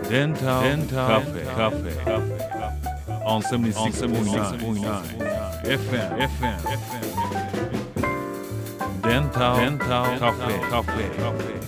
Dental Cafe on 76.9 FM Dental Cafe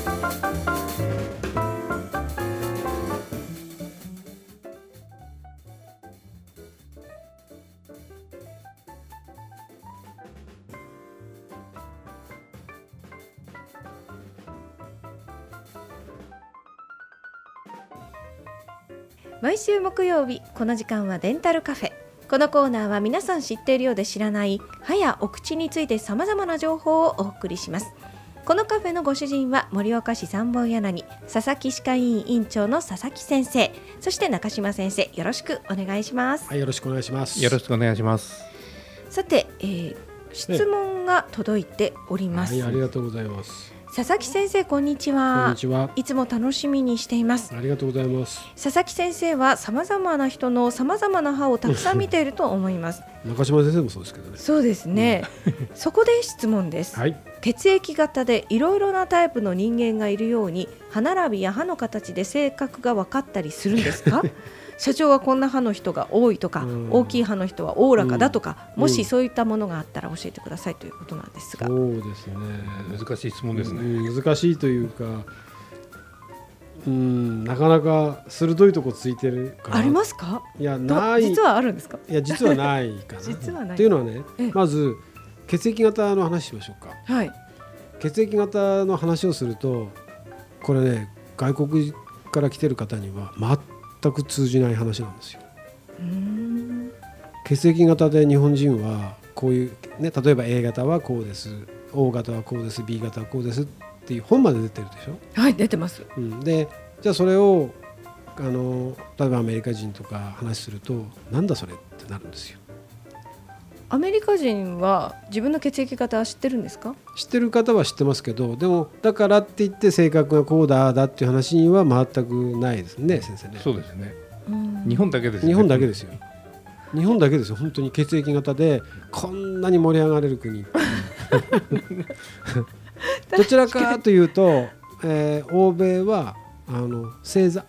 毎週木曜日この時間はデンタルカフェ。このコーナーは皆さん知っているようで知らない歯やお口について様々な情報をお送りします。このカフェのご主人は盛岡市三本柳佐々木歯科医院院長の佐々木先生、そして中島先生、よろしくお願いします。 はい、よろしくお願いします。 よろしくお願いします。 さて、質問が届いております。 はい、ありがとうございます。 佐々木先生、こんにちは。 こんにちは。 いつも楽しみにしています。 ありがとうございます。 佐々木先生は様々な人の様々な歯をたくさん見ていると思います中島先生もそうですけどね。 そうですね、そこで質問です、 はい、 血液型でいろいろなタイプの人間がいるように歯並びや歯の形で性格が分かったりするんですか社長はこんな歯の人が多いとか、大きい歯の人はおおらかだとか、もしそういったものがあったら教えてくださいということなんですが。 そうですね、 難しい質問ですね。 難しいというか、なかなか鋭いとこついてるかな。 ありますか？ いや、ない。 実はあるんですか？ いや、実はないかな実はないっていうのはね、まず血液型の話しましょうか。 はい。 血液型の話をすると、これね、外国から来てる方には全く通じない話なんですよ。血液型で日本人はこういう、ね、例えば A 型はこうです、O 型はこうです、B 型はこうですっていう本まで出てるでしょ。 はい、出てます。 で、じゃあそれを例えばアメリカ人とか話すると、なんだそれってなるんですよ。 アメリカ人は自分の血液型は知ってるんですか？ 知ってる方は知ってますけど、でもだからって言って性格がこうだっていう話には全くないですね、先生ね。 そうですね。日本だけですよね。 日本だけですよ。日本だけですよ。本当に血液型でこんなに盛り上がれる国どちらかというと、欧米は星座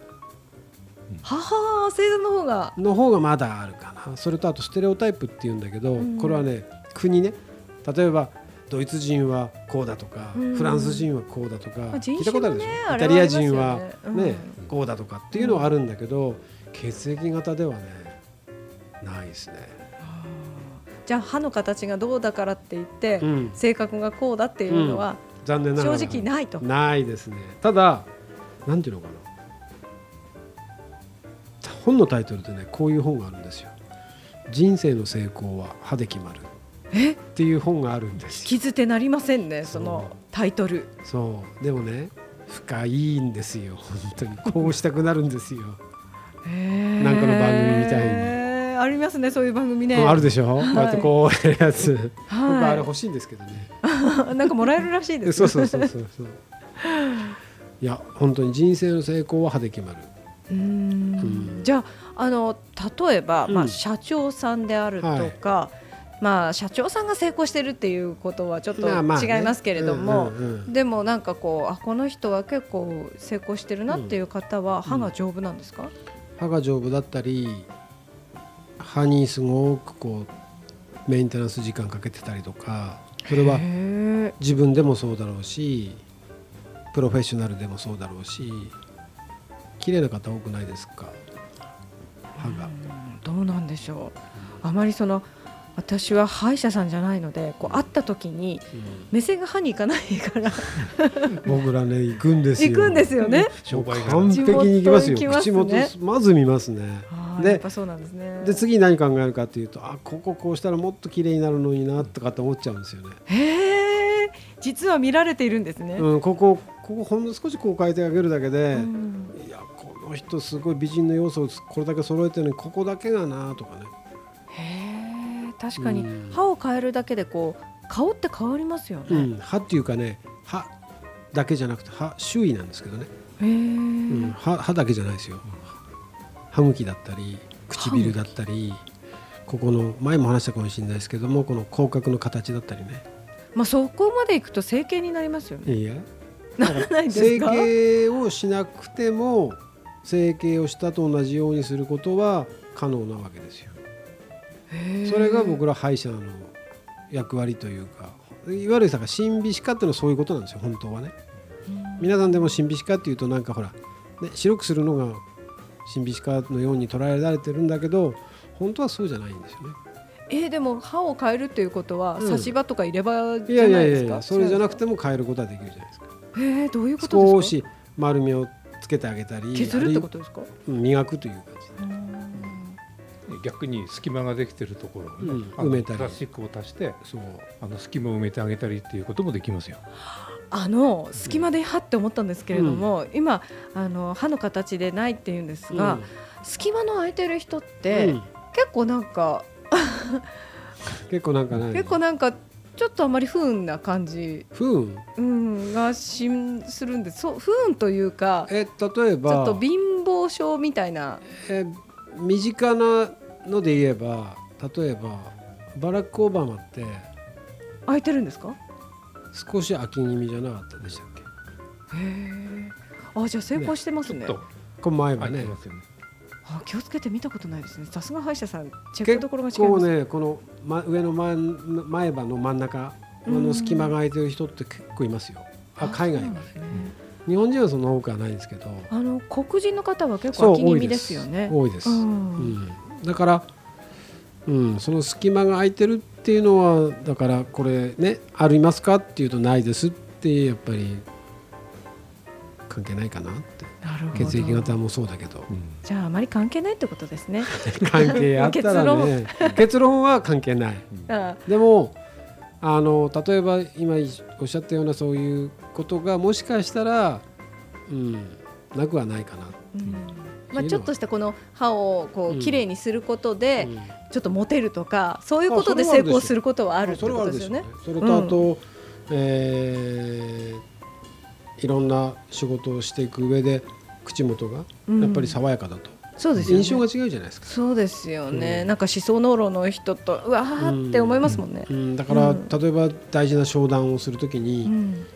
星座の方がまだあるかな。それとあとステレオタイプっていうんだけど、これはね、国ね、例えばドイツ人はこうだとか、フランス人はこうだとか、聞いたことあるでしょ。イタリア人はね、こうだとかっていうのはあるんだけど、血液型ではね、ないですね。 じゃあ歯の形がどうだからって言って、性格がこうだっていうのは、 残念ながら正直ないと。 ないですね。ただ、なんていうのかな、本のタイトルでね、こういう本があるんですよ。人生の成功は歯で決まるっていう本があるんですよ。 聞き捨てなりませんね、そのタイトル。 そうでもね、深いんですよ。本当にこうしたくなるんですよ。なんかの番組みたいにありますね、そういう番組ね。 あるでしょ、こうやってこうやるやつ、僕あれ欲しいんですけどねなんかもらえるらしいですそういや、本当に人生の成功は歯で決まる。 じゃあ、例えば、社長さんであるとか、社長さんが成功してるっていうことはちょっと違いますけれども、でもなんかこの人は結構成功してるなっていう方は、歯が丈夫なんですか？ 歯が丈夫だったり、歯にすごくメンテナンス時間かけてたりとか、それは自分でもそうだろうし、プロフェッショナルでもそうだろうし、綺麗な方多くないですか、歯が。 どうなんでしょう。あまり私は歯医者さんじゃないので、会った時に目線が歯に行かないから僕らね、行くんですよ。 行くんですよね。 完璧に行きますよ。口元まず見ますね。 やっぱそうなんですね。 で、次何考えるかっていうと、こうしたらもっと綺麗になるのになとかって思っちゃうんですよね。 実は見られているんですね。 ここほんの少し変えてあげるだけで、いや、この人すごい美人の要素をこれだけ揃えてるのに、ここだけがなとかね。 確かに歯を変えるだけで顔って変わりますよね。 歯っていうかね、歯だけじゃなくて歯周囲なんですけどね。歯だけじゃないですよ。歯茎だったり唇だったり、ここの前も話したかもしれないですけども、この口角の形だったりね。 そこまでいくと整形になりますよね。 いや、 ならないですか？ 整形をしなくても整形をしたと同じようにすることは可能なわけですよ。それが僕ら歯医者の役割というか、いわゆるさ審美歯科っていうのはそういうことなんですよ本当はね。皆さんでも審美歯科っていうとなんかほら、ね、白くするのが審美歯科のように捉えられてるんだけど、本当はそうじゃないんですよね。 でも歯を変えるっていうことは差し歯とか入れ歯じいやいゃないですか。 やいや、それじゃなくても変えることはできるじゃないですか。 どういうことですか。 少し丸みをつけてあげたり、 削るってことですか。 磨くという感じで、 逆に隙間ができてるところを、ね埋めたりプラスチックを足してそう隙間を埋めてあげたりっていうこともできますよ。 隙間で歯って思ったんですけれども、今歯の形でないっていうんですが、隙間の空いてる人って、結構なんか結構なんかない結構なんかちょっとあまり不運な感じ、 不運、 がするんです。そう不運というか、 例えばちょっと貧乏症みたいな、 身近なので言えば、例えばバラク・オバマって空いてるんですか。 少し空き気味じゃなかったでしたっけ。 じゃあ成功してますね。 この前はね、 気をつけて見たことないですね。さすが歯医者さん、チェックどころが違います。 結構ね、この、上の前歯の真ん中の隙間が空いてる人って結構いますよ。海外はね。日本人はその多くはないんですけど、 黒人の方は結構空き気味ですよね。 多いです。だから、その隙間が空いてるっていうのは、だからこれね、ありますかっていうとないですってやっぱり関係ないかなって。血液型もそうだけど、 じゃああまり関係ないってことですね。 関係あったらね結論は関係ない。でも例えば今おっしゃったようなそういうことがもしかしたら、なくはないかな。 ちょっとしたこの歯をこうきれいにすることで、ちょっとモテるとか、そういうことで成功することはあるってことですよね。 それとあと、いろんな仕事をしていく上で口元がやっぱり爽やかだと、 そうですよね、 印象が違うじゃないですか。 そうですよね、なんか思想濃炉の人とうわーって思いますもんね。 だから、例えば大事な商談をするときに、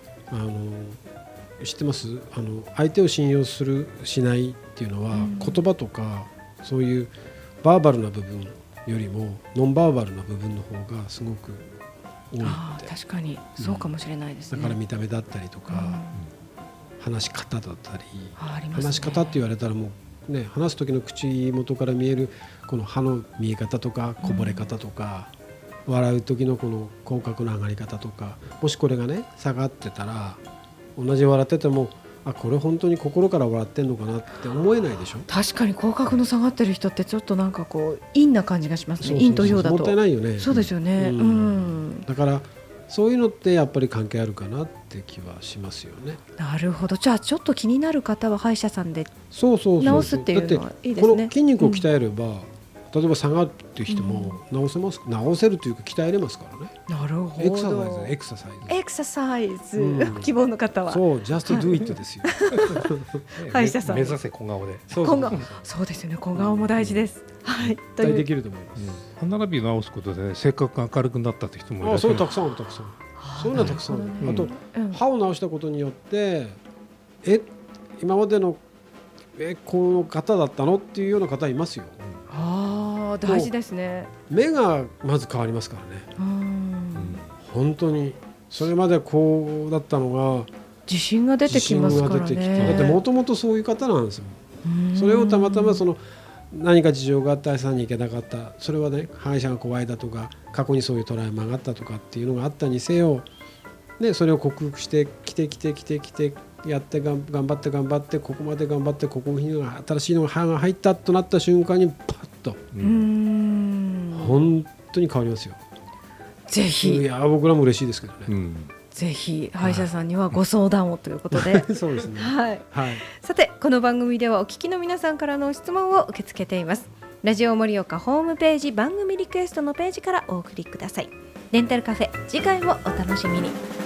知ってます？相手を信用するしないっていうのは、言葉とかそういうバーバルな部分よりもノンバーバルな部分の方がすごく多いって。 確かにそうかもしれないですね。 だから見た目だったりとか、話し方だったり、 ね、 話し方って言われたらもうね、話す時の口元から見えるこの歯の見え方とかこぼれ方とか、笑う時のこの口角の上がり方とか、もしこれがね下がってたら、同じ笑っててもこれ本当に心から笑ってんのかなって思えないでしょ。 確かに口角の下がってる人ってちょっとなんかこう陰な感じがしますね。陰と陽だともったいないよね。 そうですよね、 だからそういうのってやっぱり関係あるかなって気はしますよね。 なるほど。じゃあちょっと気になる方は歯医者さんで治すっていうのはいいですね。 この筋肉を鍛えれば、例えば下がるっていう人も治せます、治せるというか鍛えれますからね。 なるほど。 エクササイズ希望の方はそう just do it ですよ。 歯医者さん目指せ小顔で。 そうですよね。小顔も大事です。 はい。期待できると思います。 歯並びを直すことで性格が明るくなったって人もいらっしゃる。 そうたくさんある、たくさん。そういうのはたくさんある。あと歯を直したことによって今までのこの方だったのっていうような方いますよ。 大事ですね。 目がまず変わりますからね。本当にそれまでこうだったのが自信が出てきますからね。 だってもともとそういう方なんですよ。それをたまたま何か事情があって愛さんに行けなかった、それはね歯医者が怖いだとか過去にそういうトラウマがあったとかっていうのがあったにせよ、それを克服してきてやって頑張ってここまで頑張って、ここに新しいのが歯が入ったとなった瞬間にパッと本当に変わりますよ。ぜひ。いや僕らも嬉しいですけどね。 ぜひ歯医者さんにはご相談をということでそうですね。 さてこの番組ではお聞きの皆さんからの質問を受け付けています。ラジオ盛岡ホームページ番組リクエストのページからお送りください。デンタルカフェ、次回もお楽しみに。